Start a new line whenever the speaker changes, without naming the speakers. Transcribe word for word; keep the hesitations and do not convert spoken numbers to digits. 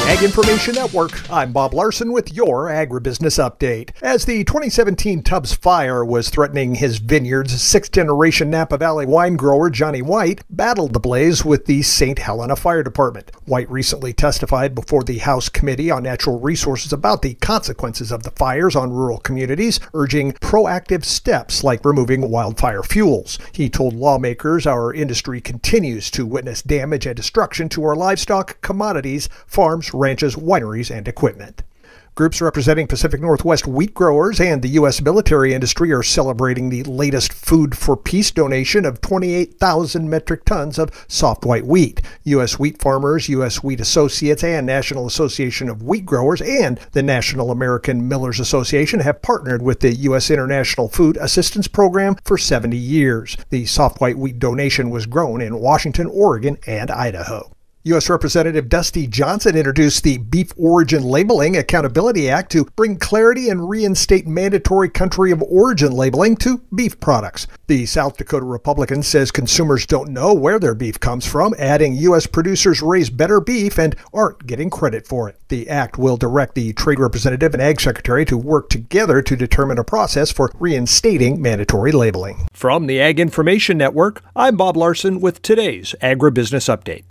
Ag Information Network, I'm Bob Larson with your Agribusiness Update. As the twenty seventeen Tubbs fire was threatening his vineyards, sixth-generation Napa Valley wine grower Johnny White battled the blaze with the Saint Helena Fire Department. White recently testified before the House Committee on Natural Resources about the consequences of the fires on rural communities, urging proactive steps like removing wildfire fuels. He told lawmakers our industry continues to witness damage and destruction to our livestock, commodities, farms, ranches, wineries, and equipment. Groups representing Pacific Northwest wheat growers and the U S military industry are celebrating the latest Food for Peace donation of twenty-eight thousand metric tons of soft white wheat. U S Wheat Farmers, U S Wheat Associates, and National Association of Wheat Growers and the National American Millers Association have partnered with the U S International Food Assistance Program for seventy years. The soft white wheat donation was grown in Washington, Oregon, and Idaho. U S Representative Dusty Johnson introduced the Beef Origin Labeling Accountability Act to bring clarity and reinstate mandatory country of origin labeling to beef products. The South Dakota Republican says consumers don't know where their beef comes from, adding U S producers raise better beef and aren't getting credit for it. The act will direct the Trade Representative and Ag Secretary to work together to determine a process for reinstating mandatory labeling. From the Ag Information Network, I'm Bob Larson with today's Agribusiness Update.